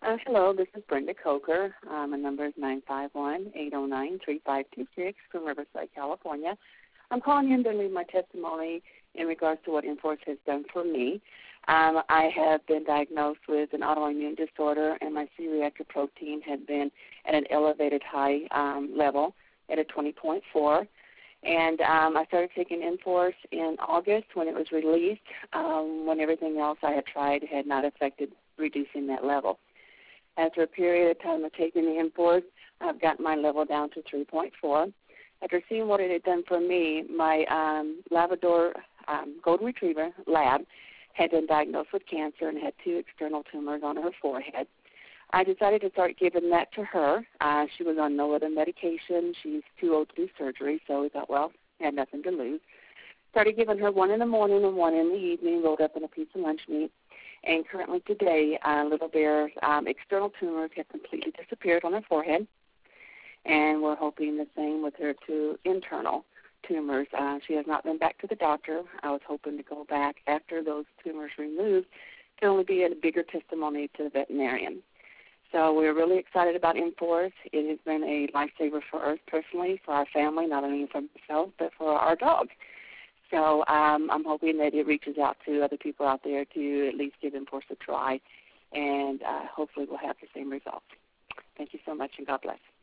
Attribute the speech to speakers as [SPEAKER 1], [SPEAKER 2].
[SPEAKER 1] Hello, this is Brenda Coker. My number is 951-809-3526 from Riverside, California. I'm calling in to leave my testimony in regards to what Enforce has done for me. I have been diagnosed with an autoimmune disorder, and my C-reactive protein had been at an elevated high level at a 20.4. And I started taking Enforce in August when it was released, when everything else I had tried had not affected reducing that level. After a period of time of taking the Enforce, I've gotten my level down to 3.4. After seeing what it had done for me, my Labrador Golden Retriever, Lab, had been diagnosed with cancer and had 2 external tumors on her forehead. I decided to start giving that to her. She was on no other medication. She's too old to do surgery, so we thought, well, had nothing to lose. Started giving her 1 in the morning and 1 in the evening, rolled up in a piece of lunch meat. And currently today, Little Bear's external tumors have completely disappeared on her forehead, and we're hoping the same with her 2 internal tumors. She has not been back to the doctor. I was hoping to go back after those tumors removed to only be a bigger testimony to the veterinarian. So we're really excited about Enforce. It has been a lifesaver for us personally, for our family, not only for myself, but for our dog. So I'm hoping that it reaches out to other people out there to at least give Enforce a try, and hopefully we'll have the same results. Thank you so much, and God bless.